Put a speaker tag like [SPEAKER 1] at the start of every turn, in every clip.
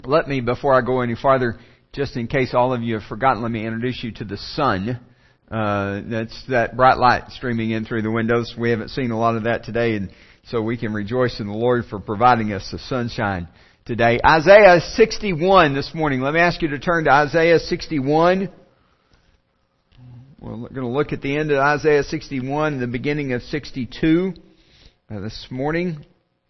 [SPEAKER 1] Let me, before I go any farther, just in case all of you have forgotten, let me introduce you to the sun. That's that bright light streaming in through the windows. We haven't seen a lot of that today, and so we can rejoice in the Lord for providing us the sunshine today. Isaiah 61 this morning. Let me ask you to turn to Isaiah 61. We're going to look at the end of Isaiah 61 and the beginning of 62 this morning.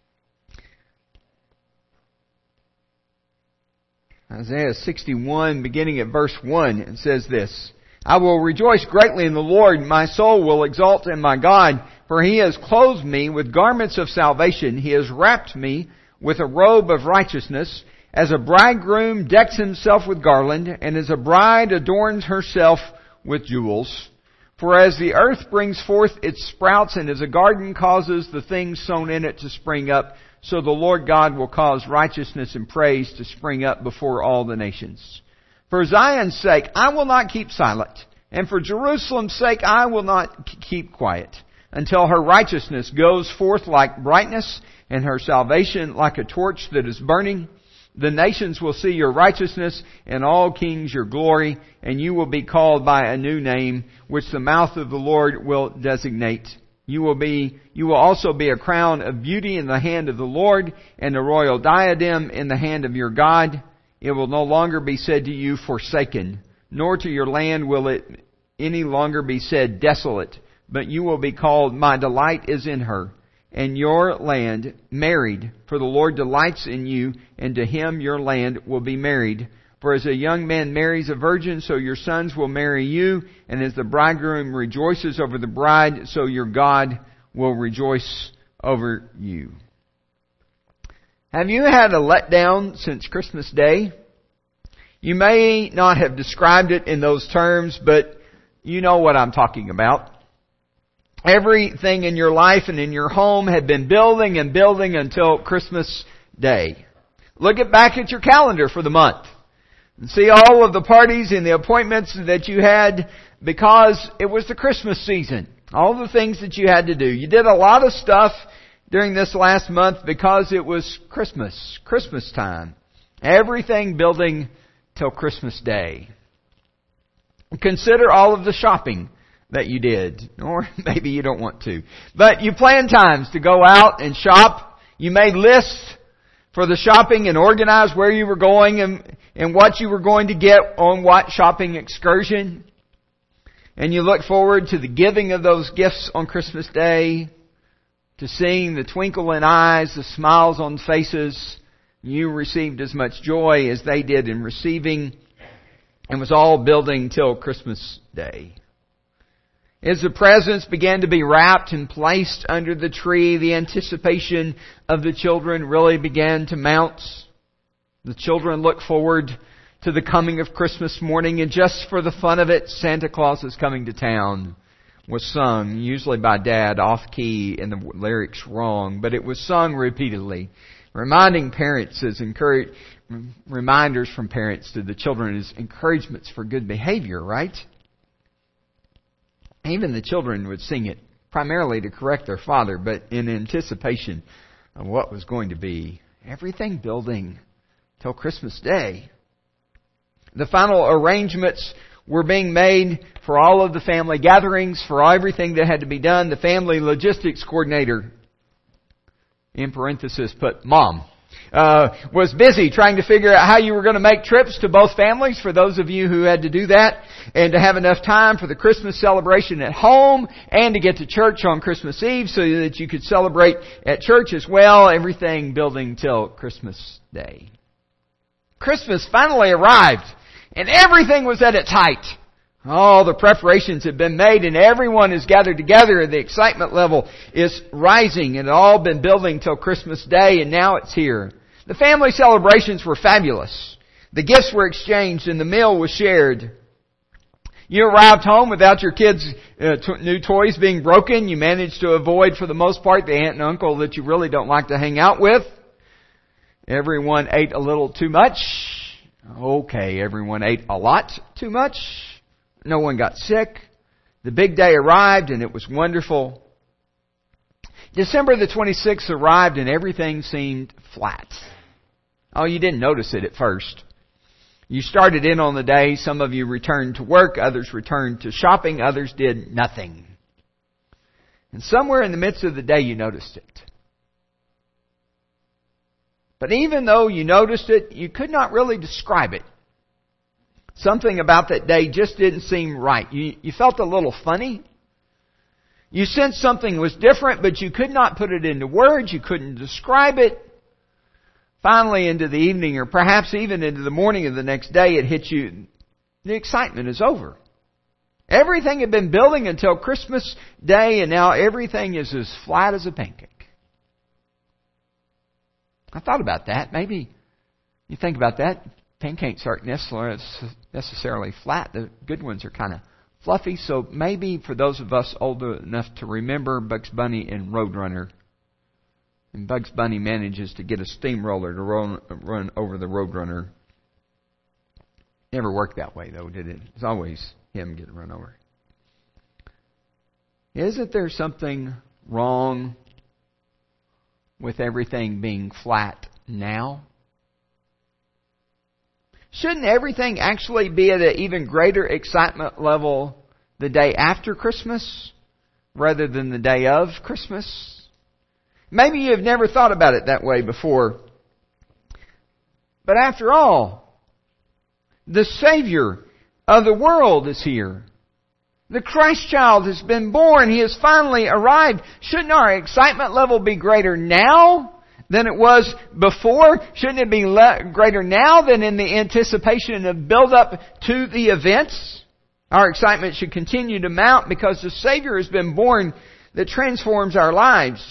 [SPEAKER 1] Isaiah 61, beginning at verse 1, it says this: I will rejoice greatly in the Lord, my soul will exult in my God, for He has clothed me with garments of salvation, He has wrapped me with a robe of righteousness, as a bridegroom decks himself with garland, and as a bride adorns herself with jewels. For as the earth brings forth its sprouts, and as a garden causes the things sown in it to spring up, so the Lord God will cause righteousness and praise to spring up before all the nations. For Zion's sake, I will not keep silent, and for Jerusalem's sake, I will not keep quiet, until her righteousness goes forth like brightness, and her salvation like a torch that is burning. The nations will see your righteousness, and all kings your glory, and you will be called by a new name, which the mouth of the Lord will designate. You will also be a crown of beauty in the hand of the Lord, and a royal diadem in the hand of your God. It will no longer be said to you, forsaken, nor to your land will it any longer be said, desolate. But you will be called, my delight is in her, and your land married. For the Lord delights in you, and to Him your land will be married. For as a young man marries a virgin, so your sons will marry you. And as the bridegroom rejoices over the bride, so your God will rejoice over you. Have you had a letdown since Christmas Day? You may not have described it in those terms, but you know what I'm talking about. Everything in your life and in your home had been building and building until Christmas Day. Look back at your calendar for the month and see all of the parties and the appointments that you had because it was the Christmas season. All the things that you had to do. You did a lot of stuff during this last month because it was Christmas time. Everything building till Christmas Day. Consider all of the shopping that you did. Or maybe you don't want to. But you planned times to go out and shop. You made lists for the shopping and organized where you were going and what you were going to get on what shopping excursion. And you look forward to the giving of those gifts on Christmas Day, to seeing the twinkle in eyes, the smiles on faces. You received as much joy as they did in receiving, and was all building till Christmas Day. As the presents began to be wrapped and placed under the tree, the anticipation of the children really began to mount. The children looked forward to the coming of Christmas morning, and just for the fun of it, Santa Claus is coming to town was sung, usually by Dad off key and the lyrics wrong, but it was sung repeatedly, reminding parents as reminders from parents to the children as encouragements for good behavior, right? Even the children would sing it primarily to correct their father, but in anticipation of what was going to be. Everything building till Christmas Day. The final arrangements were being made for all of the family gatherings, for everything that had to be done. The family logistics coordinator, in parenthesis put Mom, was busy trying to figure out how you were going to make trips to both families, for those of you who had to do that, and to have enough time for the Christmas celebration at home and to get to church on Christmas Eve so that you could celebrate at church as well. Everything building till Christmas Day. Christmas finally arrived, and everything was at its height. All the preparations have been made, and everyone is gathered together, and the excitement level is rising, and it all been building till Christmas Day, and now it's here. The family celebrations were fabulous. The gifts were exchanged, and the meal was shared. You arrived home without your kids' new toys being broken. You managed to avoid, for the most part, the aunt and uncle that you really don't like to hang out with. Everyone ate a little too much. Okay, everyone ate a lot too much. No one got sick. The big day arrived, and it was wonderful. December the 26th arrived, and everything seemed flat. Oh, you didn't notice it at first. You started in on the day. Some of you returned to work. Others returned to shopping. Others did nothing. And somewhere in the midst of the day, you noticed it. But even though you noticed it, you could not really describe it. Something about that day just didn't seem right. You felt a little funny. You sensed something was different, but you could not put it into words. You couldn't describe it. Finally, into the evening, or perhaps even into the morning of the next day, it hit you. The excitement is over. Everything had been building until Christmas Day, and now everything is as flat as a pancake. I thought about that. Maybe you think about that. Pancakes aren't necessarily flat. The good ones are kind of fluffy. So maybe for those of us old enough to remember Bugs Bunny and Roadrunner, and Bugs Bunny manages to get a steamroller to run over the Roadrunner. Never worked that way, though, did it? It's always him getting run over. Isn't there something wrong with everything being flat now? Shouldn't everything actually be at an even greater excitement level the day after Christmas rather than the day of Christmas? Maybe you've never thought about it that way before. But after all, the Savior of the world is here. The Christ child has been born. He has finally arrived. Shouldn't our excitement level be greater now than it was before? Shouldn't it be greater now than in the anticipation of build-up to the events? Our excitement should continue to mount because the Savior has been born that transforms our lives.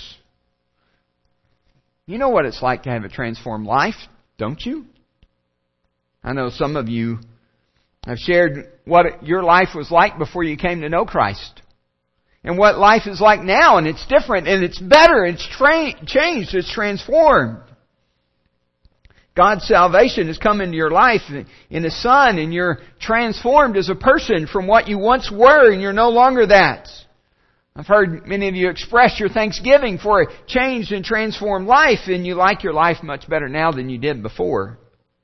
[SPEAKER 1] You know what it's like to have a transformed life, don't you? I know some of you have shared what your life was like before you came to know Christ. And what life is like now, and it's different, and it's better, it's changed, it's transformed. God's salvation has come into your life in His Son, and you're transformed as a person from what you once were, and you're no longer that. I've heard many of you express your thanksgiving for a changed and transformed life, and you like your life much better now than you did before.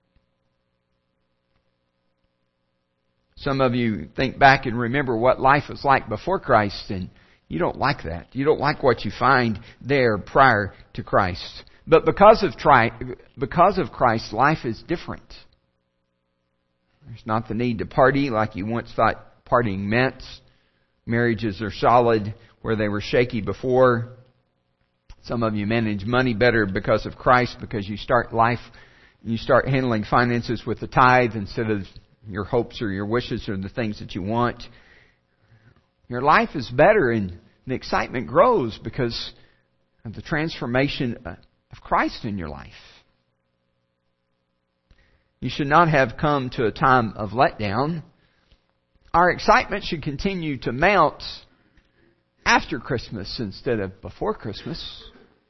[SPEAKER 1] Some of you think back and remember what life was like before Christ, and you don't like that. You don't like what you find there prior to Christ. But because of Christ, life is different. There's not the need to party like you once thought partying meant. Marriages are solid where they were shaky before. Some of you manage money better because of Christ, because you start handling finances with the tithe instead of your hopes or your wishes or the things that you want. Your life is better and the excitement grows because of the transformation of Christ in your life. You should not have come to a time of letdown. Our excitement should continue to mount after Christmas instead of before Christmas.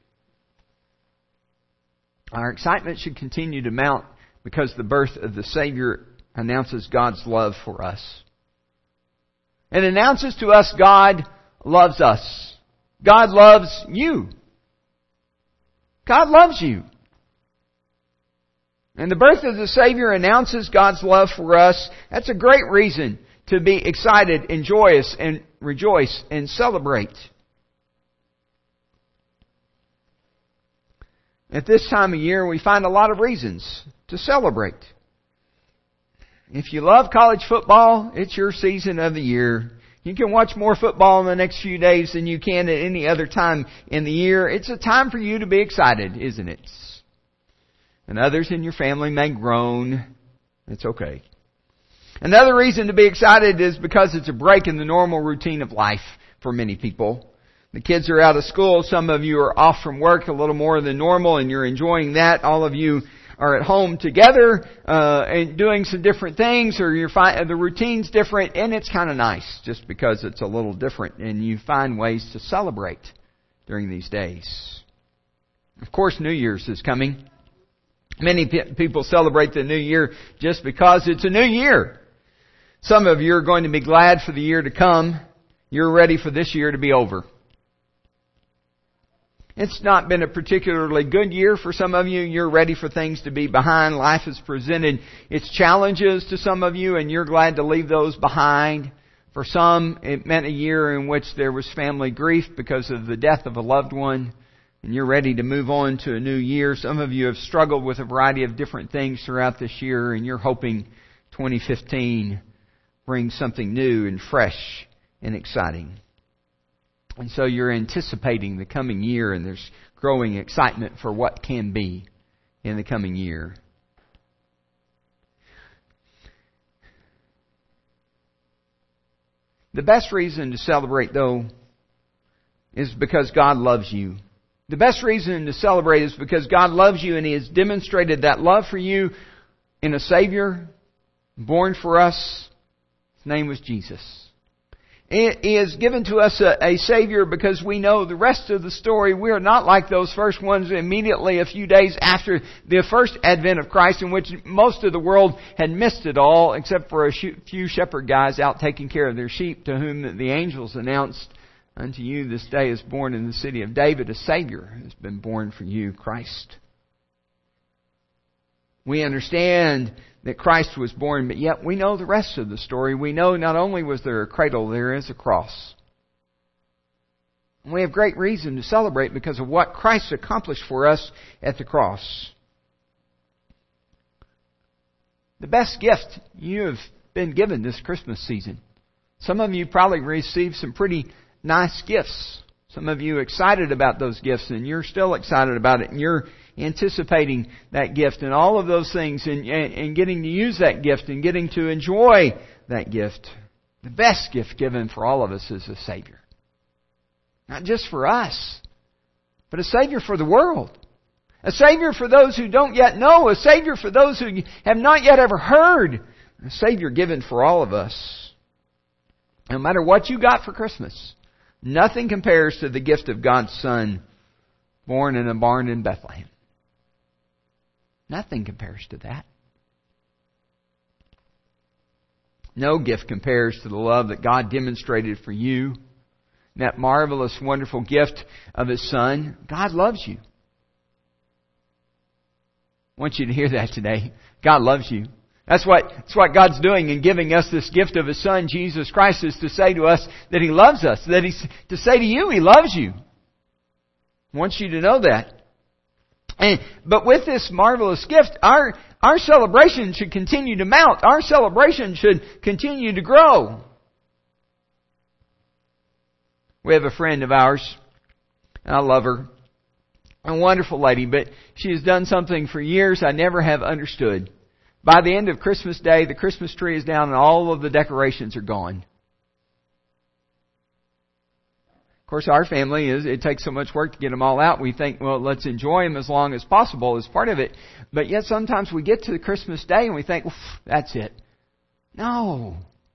[SPEAKER 1] Our excitement should continue to mount because the birth of the Savior announces God's love for us. It announces to us God loves us. God loves you. God loves you. And the birth of the Savior announces God's love for us. That's a great reason to be excited and joyous and rejoice and celebrate. At this time of year, we find a lot of reasons to celebrate. If you love college football, it's your season of the year. You can watch more football in the next few days than you can at any other time in the year. It's a time for you to be excited, isn't it? And others in your family may groan. It's okay. Another reason to be excited is because it's a break in the normal routine of life for many people. The kids are out of school. Some of you are off from work a little more than normal, and you're enjoying that. All of you are at home together and doing some different things, or the routine's different, and it's kind of nice just because it's a little different, and you find ways to celebrate during these days. Of course, New Year's is coming. Many people celebrate the New Year just because it's a new year. Some of you are going to be glad for the year to come. You're ready for this year to be over. It's not been a particularly good year for some of you. You're ready for things to be behind. Life has presented its challenges to some of you, and you're glad to leave those behind. For some, it meant a year in which there was family grief because of the death of a loved one, and you're ready to move on to a new year. Some of you have struggled with a variety of different things throughout this year, and you're hoping 2015 brings something new and fresh and exciting. And so you're anticipating the coming year, and there's growing excitement for what can be in the coming year. The best reason to celebrate, though, is because God loves you. The best reason to celebrate is because God loves you, and He has demonstrated that love for you in a Savior born for us. His name was Jesus. He has given to us a Savior because we know the rest of the story. We are not like those first ones immediately a few days after the first advent of Christ, in which most of the world had missed it all, except for a few shepherd guys out taking care of their sheep, to whom the angels announced, "Unto you this day is born in the city of David a Savior who has been born for you, Christ." We understand that Christ was born, but yet we know the rest of the story. We know not only was there a cradle, there is a cross. And we have great reason to celebrate because of what Christ accomplished for us at the cross. The best gift you have been given this Christmas season. Some of you probably received some pretty nice gifts. Some of you excited about those gifts, and you're still excited about it, and you're anticipating that gift and all of those things, and getting to use that gift and getting to enjoy that gift. The best gift given for all of us is a Savior. Not just for us, but a Savior for the world. A Savior for those who don't yet know. A Savior for those who have not yet ever heard. A Savior given for all of us. No matter what you got for Christmas, nothing compares to the gift of God's Son born in a barn in Bethlehem. Nothing compares to that. No gift compares to the love that God demonstrated for you. That marvelous, wonderful gift of His Son. God loves you. I want you to hear that today. God loves you. That's what God's doing in giving us this gift of His Son, Jesus Christ, is to say to us that He loves us. To say to you, He loves you. I want you to know that. But with this marvelous gift, our celebration should continue to mount. Our celebration should continue to grow. We have a friend of ours, and I love her. A wonderful lady, but she has done something for years I never have understood. By the end of Christmas Day, the Christmas tree is down and all of the decorations are gone. Of course, our family, it takes so much work to get them all out. We think, well, let's enjoy them as long as possible as part of it. But yet sometimes we get to the Christmas Day and we think, that's it. No.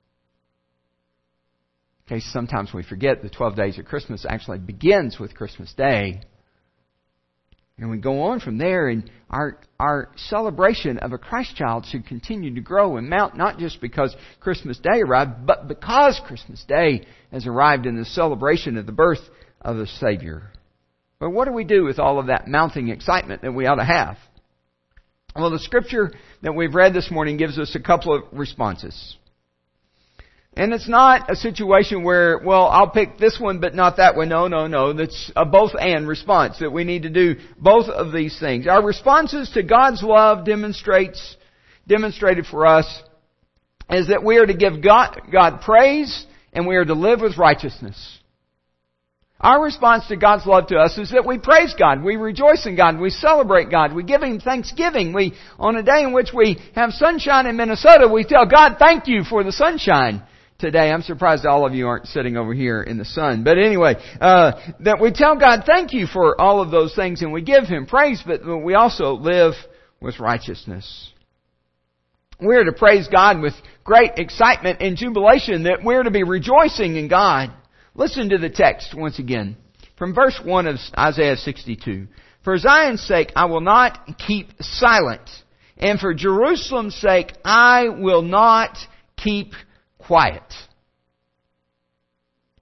[SPEAKER 1] Okay, sometimes we forget the 12 days of Christmas actually begins with Christmas Day. And we go on from there, and our celebration of a Christ child should continue to grow and mount, not just because Christmas Day arrived, but because Christmas Day has arrived in the celebration of the birth of the Savior. But what do we do with all of that mounting excitement that we ought to have? Well, the scripture that we've read this morning gives us a couple of responses. And it's not a situation where, well, I'll pick this one but not that one. No. That's a both and response, that we need to do both of these things. Our responses to God's love demonstrated for us is that we are to give God praise and we are to live with righteousness. Our response to God's love to us is that we praise God, we rejoice in God, we celebrate God, we give Him thanksgiving. On a day in which we have sunshine in Minnesota, we tell God, thank you for the sunshine today. I'm surprised all of you aren't sitting over here in the sun. But anyway, that we tell God thank you for all of those things and we give Him praise, but we also live with righteousness. We're to praise God with great excitement and jubilation, that we're to be rejoicing in God. Listen to the text once again from verse 1 of Isaiah 62. For Zion's sake I will not keep silent, and for Jerusalem's sake I will not keep quiet.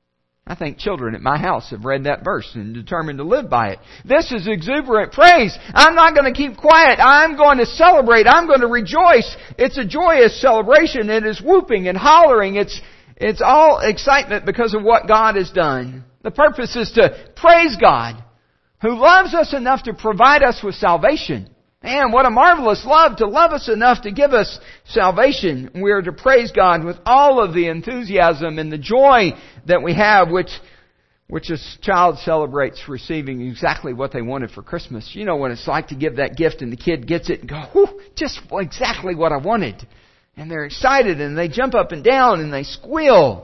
[SPEAKER 1] I think children at my house have read that verse and determined to live by it. This is exuberant praise. I'm not going to keep quiet. I'm going to celebrate. I'm going to rejoice. It's a joyous celebration. It is whooping and hollering. It's all excitement because of what God has done. The purpose is to praise God, who loves us enough to provide us with salvation. Man, what a marvelous love, to love us enough to give us salvation. We are to praise God with all of the enthusiasm and the joy that we have, which a child celebrates receiving exactly what they wanted for Christmas. You know what it's like to give that gift and the kid gets it and go, whew, just exactly what I wanted. And they're excited and they jump up and down and they squeal.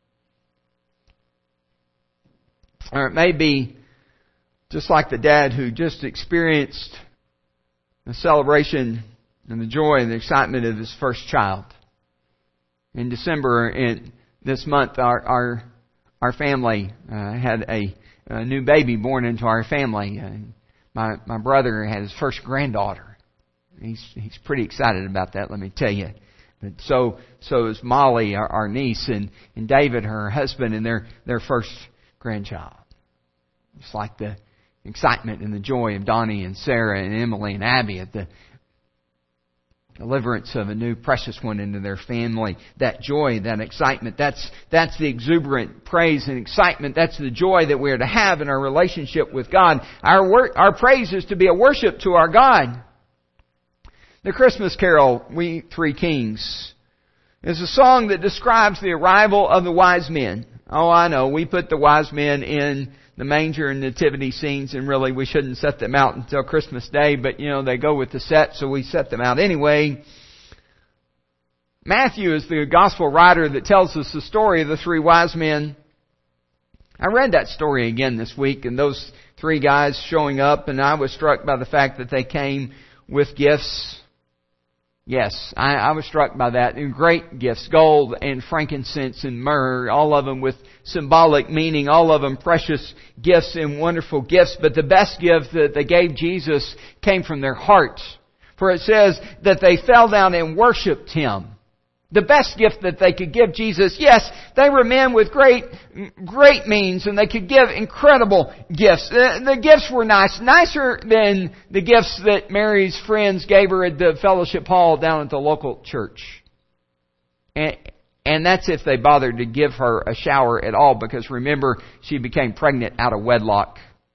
[SPEAKER 1] Or it may be just like the dad who just experienced the celebration and the joy and the excitement of his first child. In December, this month, our family had a new baby born into our family. My brother had his first granddaughter. He's pretty excited about that, let me tell you. But so is Molly, our niece, and David, her husband, and their first grandchild. It's like the excitement and the joy of Donnie and Sarah and Emily and Abby at the deliverance of a new precious one into their family. That joy, that excitement, that's the exuberant praise and excitement. That's the joy that we are to have in our relationship with God. Our praise is to be a worship to our God. The Christmas carol, We Three Kings, is a song that describes the arrival of the wise men. Oh, I know, we put the wise men in the manger and nativity scenes, and really we shouldn't set them out until Christmas Day, but they go with the set, so we set them out anyway. Matthew is the gospel writer that tells us the story of the three wise men. I read that story again this week, and those three guys showing up, and I was struck by the fact that they came with gifts. Yes, I was struck by that. Great gifts, gold and frankincense and myrrh, all of them with symbolic meaning, all of them precious gifts and wonderful gifts. But the best gift that they gave Jesus came from their hearts. For it says that they fell down and worshipped Him. The best gift that they could give Jesus, yes, they were men with great means, and they could give incredible gifts. The gifts were nicer than the gifts that Mary's friends gave her at the fellowship hall down at the local church. And that's if they bothered to give her a shower at all, because remember, she became pregnant out of wedlock.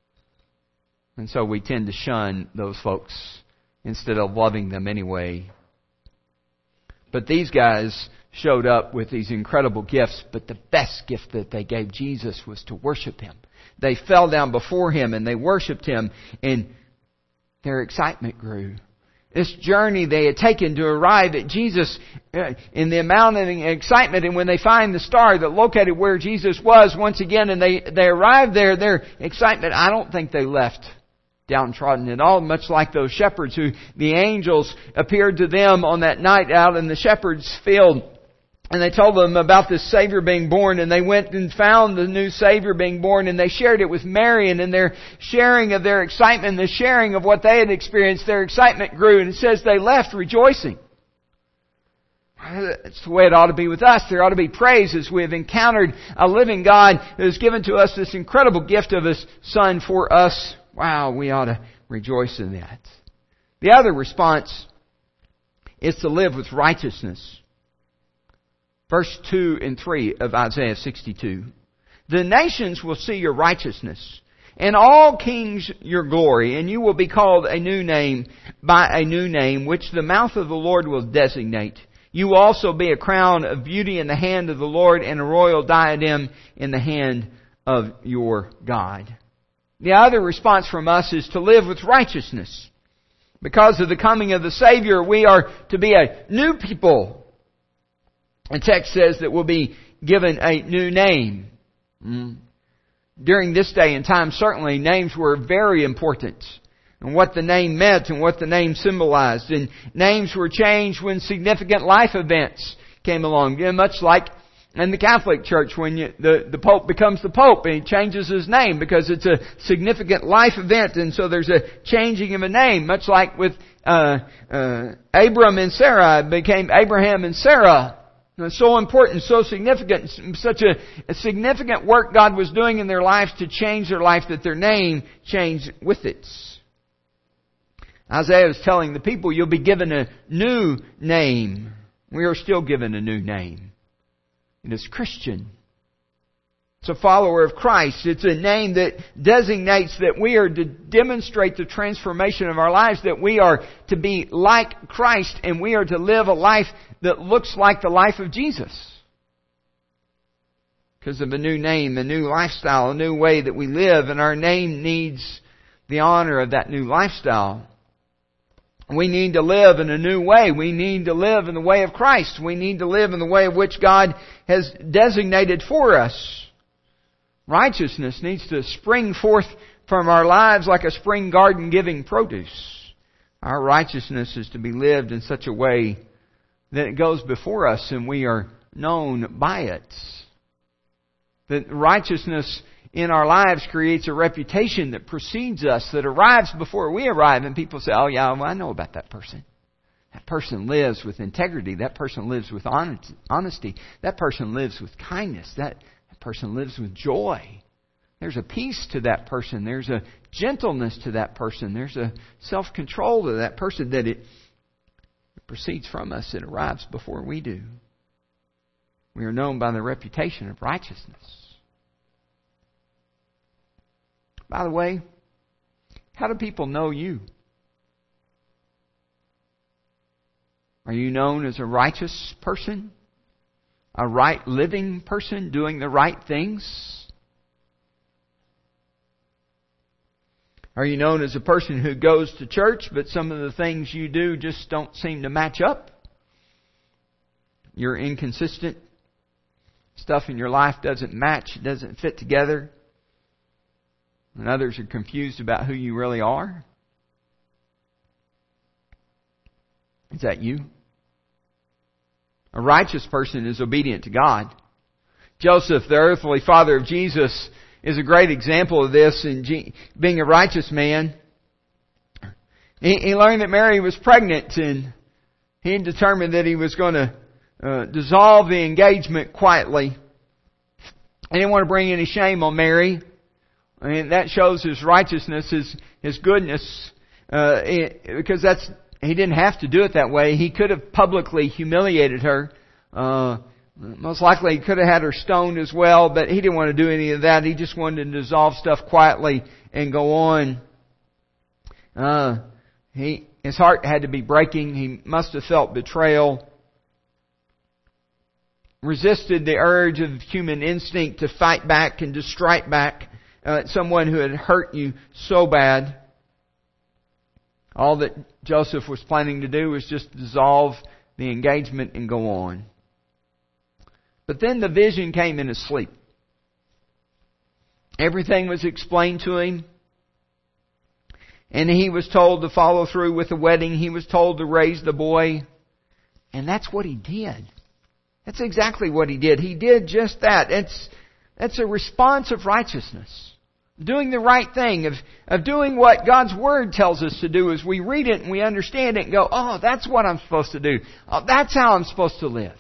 [SPEAKER 1] And so we tend to shun those folks instead of loving them anyway. But these guys showed up with these incredible gifts, but the best gift that they gave Jesus was to worship Him. They fell down before Him and they worshiped Him, and their excitement grew. This journey they had taken to arrive at Jesus, in the amount of excitement, and when they find the star that located where Jesus was once again, and they arrived there, their excitement, I don't think they left downtrodden at all, much like those shepherds who the angels appeared to them on that night out in the shepherd's field. And they told them about this Savior being born, and they went and found the new Savior being born, and they shared it with Mary, and in their sharing of their excitement, the sharing of what they had experienced, their excitement grew, and it says they left rejoicing. It's the way it ought to be with us. There ought to be praise as we have encountered a living God who has given to us this incredible gift of His Son for us. Wow, we ought to rejoice in that. The other response is to live with righteousness. Verse 2 and 3 of Isaiah 62. The nations will see your righteousness, and all kings your glory, and you will be called a new name by a new name, which the mouth of the Lord will designate. You will also be a crown of beauty in the hand of the Lord, and a royal diadem in the hand of your God. The other response from us is to live with righteousness. Because of the coming of the Savior, we are to be a new people. The text says that we'll be given a new name. During this day and time, certainly names were very important. And what the name meant and what the name symbolized. And names were changed when significant life events came along. Much like in the Catholic Church, when the Pope becomes the Pope and he changes his name because it's a significant life event, and so there's a changing of a name. Much like with Abram and Sarah, it became Abraham and Sarah. It's so important, so significant, such a significant work God was doing in their lives to change their life that their name changed with it. Isaiah was telling the people, you'll be given a new name. We are still given a new name. It is Christian. It's a follower of Christ. It's a name that designates that we are to demonstrate the transformation of our lives, that we are to be like Christ, and we are to live a life that looks like the life of Jesus. Because of a new name, a new lifestyle, a new way that we live, and our name needs the honor of that new lifestyle. We need to live in a new way. We need to live in the way of Christ. We need to live in the way of which God has designated for us. Righteousness needs to spring forth from our lives like a spring garden giving produce. Our righteousness is to be lived in such a way that it goes before us and we are known by it. That righteousness in our lives creates a reputation that precedes us, that arrives before we arrive, and people say, oh yeah, well, I know about that person. That person lives with integrity. That person lives with honesty. That person lives with kindness. That person lives with joy. There's a peace to that person. There's a gentleness to that person. There's a self-control to that person that it proceeds from us. It arrives before we do. We are known by the reputation of righteousness. By the way, how do people know you? Are you known as a righteous person? A right living person doing the right things? Are you known as a person who goes to church, but some of the things you do just don't seem to match up? You're inconsistent. Stuff in your life doesn't match, it doesn't fit together. And others are confused about who you really are. Is that you? A righteous person is obedient to God. Joseph, the earthly father of Jesus, is a great example of this in being a righteous man. He learned that Mary was pregnant, and he determined that he was going to dissolve the engagement quietly. He didn't want to bring any shame on Mary. And that shows his righteousness, his goodness, because he didn't have to do it that way. He could have publicly humiliated her. Most likely he could have had her stoned as well, but he didn't want to do any of that. He just wanted to dissolve stuff quietly and go on. His heart had to be breaking. He must have felt betrayal. Resisted the urge of human instinct to fight back and to strike back someone who had hurt you so bad. All that Joseph was planning to do was just dissolve the engagement and go on. But then the vision came in his sleep. Everything was explained to him. And he was told to follow through with the wedding. He was told to raise the boy. And that's what he did. That's exactly what he did. He did just that. That's a response of righteousness. Doing the right thing, of doing what God's Word tells us to do as we read it and we understand it and go, oh, that's what I'm supposed to do. Oh, that's how I'm supposed to live.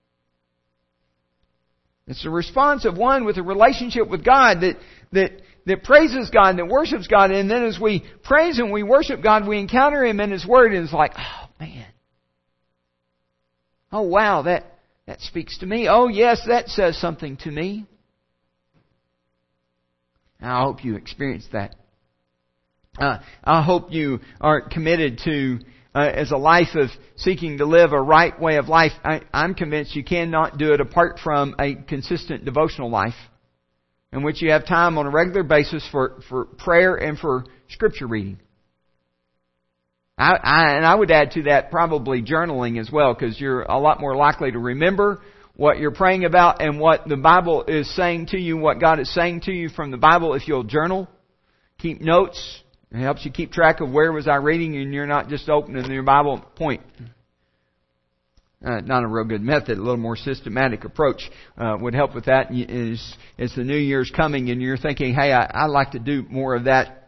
[SPEAKER 1] It's a response of one with a relationship with God that praises God, that worships God, and then as we praise Him, we worship God, we encounter Him in His Word, and it's like, oh man. Oh wow, that speaks to me. Oh yes, that says something to me. I hope you experience that. I hope you are committed to, as a life of seeking to live a right way of life. I'm convinced you cannot do it apart from a consistent devotional life in which you have time on a regular basis for prayer and for Scripture reading. And I would add to that probably journaling as well, because you're a lot more likely to remember what you're praying about and what the Bible is saying to you, what God is saying to you from the Bible if you'll journal. Keep notes. It helps you keep track of where was I reading, and you're not just opening your Bible point. Not a real good method. A little more systematic approach would help with that. As the New Year's coming and you're thinking, hey, I'd like to do more of that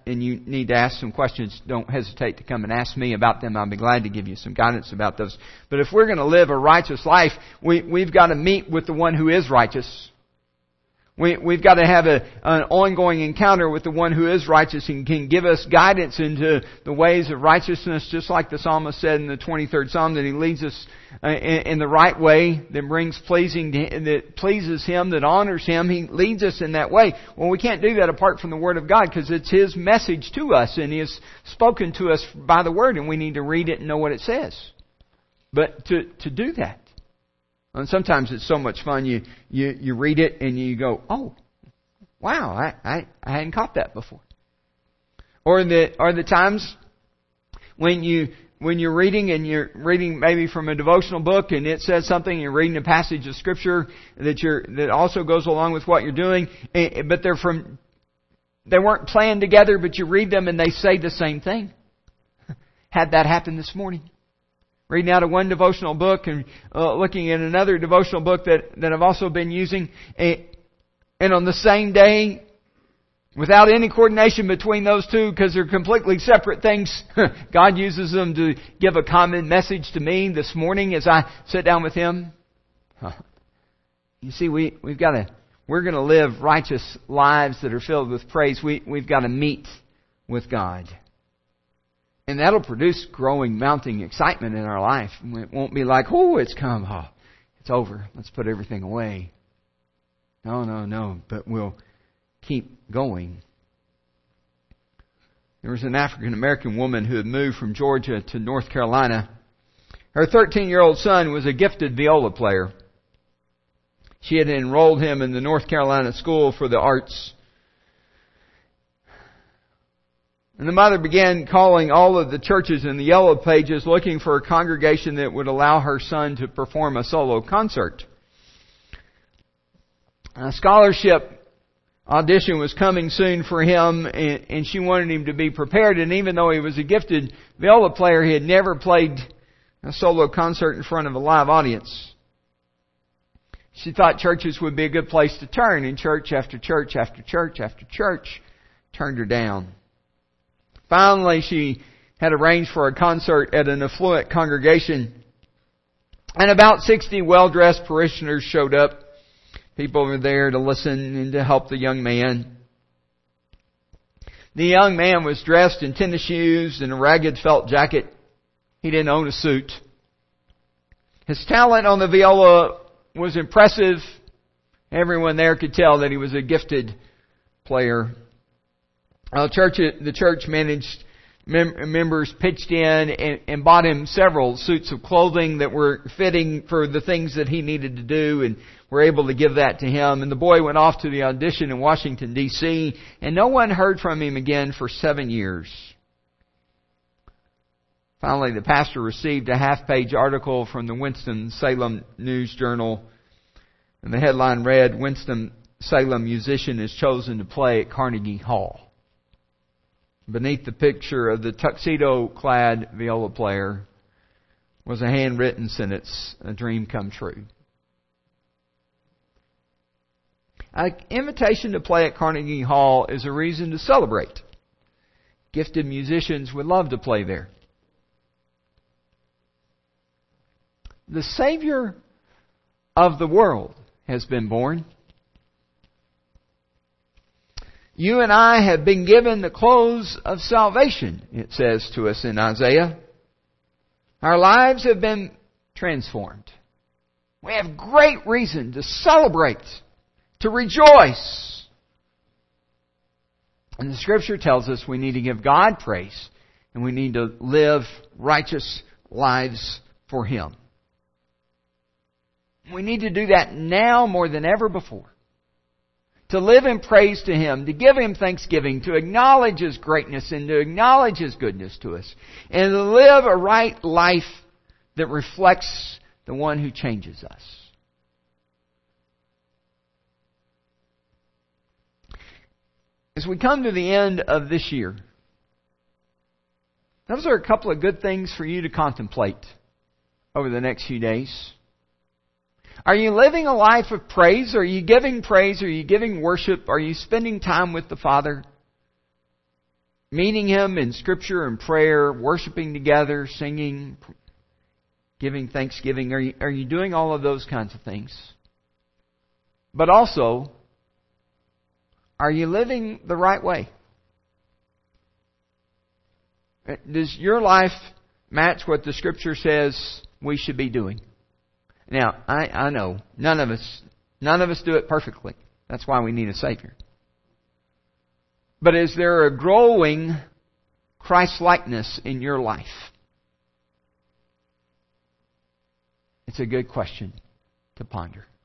[SPEAKER 1] and you need to ask some questions, don't hesitate to come and ask me about them. I'll be glad to give you some guidance about those. But if we're going to live a righteous life, we've got to meet with the one who is righteous. We've got to have an ongoing encounter with the one who is righteous and can give us guidance into the ways of righteousness, just like the psalmist said in the 23rd Psalm, that He leads us in the right way that that pleases Him, that honors Him. He leads us in that way. Well, we can't do that apart from the Word of God, because it's His message to us, and He has spoken to us by the Word, and we need to read it and know what it says. But to do that, and sometimes it's so much fun, you read it and you go, oh, wow, I hadn't caught that before. Or the times when you're reading and you're reading maybe from a devotional book and it says something, you're reading a passage of Scripture that also goes along with what you're doing, but they weren't planned together, but you read them and they say the same thing. Had that happen this morning. Reading out of one devotional book and looking at another devotional book that I've also been using. And on the same day, without any coordination between those two, because they're completely separate things, God uses them to give a common message to me this morning as I sit down with Him. You see, we're going to live righteous lives that are filled with praise. We've got to meet with God. And that'll produce growing, mounting excitement in our life. It won't be like, oh, it's come. Oh, it's over. Let's put everything away. No. But we'll keep going. There was an African American woman who had moved from Georgia to North Carolina. Her 13-year-old son was a gifted viola player. She had enrolled him in the North Carolina School for the Arts. And the mother began calling all of the churches in the Yellow Pages looking for a congregation that would allow her son to perform a solo concert. A scholarship audition was coming soon for him, and she wanted him to be prepared. And even though he was a gifted viola player, he had never played a solo concert in front of a live audience. She thought churches would be a good place to turn, and church after church after church after church turned her down. Finally, she had arranged for a concert at an affluent congregation. And about 60 well-dressed parishioners showed up. People were there to listen and to help the young man. The young man was dressed in tennis shoes and a ragged felt jacket. He didn't own a suit. His talent on the viola was impressive. Everyone there could tell that he was a gifted player. The church managed members pitched in and bought him several suits of clothing that were fitting for the things that he needed to do, and were able to give that to him. And the boy went off to the audition in Washington, D.C., and no one heard from him again for 7 years. Finally, the pastor received a half-page article from the Winston-Salem News Journal, and the headline read, "Winston-Salem musician is chosen to play at Carnegie Hall." Beneath the picture of the tuxedo-clad viola player was a handwritten sentence, "A dream come true." An invitation to play at Carnegie Hall is a reason to celebrate. Gifted musicians would love to play there. The Savior of the world has been born. You and I have been given the clothes of salvation, it says to us in Isaiah. Our lives have been transformed. We have great reason to celebrate, to rejoice. And the Scripture tells us we need to give God praise, and we need to live righteous lives for Him. We need to do that now more than ever before. To live in praise to Him, to give Him thanksgiving, to acknowledge His greatness and to acknowledge His goodness to us. And to live a right life that reflects the one who changes us. As we come to the end of this year, those are a couple of good things for you to contemplate over the next few days. Are you living a life of praise? Are you giving praise? Are you giving worship? Are you spending time with the Father? meeting Him in Scripture and prayer, worshiping together, singing, giving thanksgiving? Are you doing all of those kinds of things? But also, are you living the right way? Does your life match what the Scripture says we should be doing? Now, I know none of us do it perfectly. That's why we need a Savior. But is there a growing Christ-likeness in your life? It's a good question to ponder.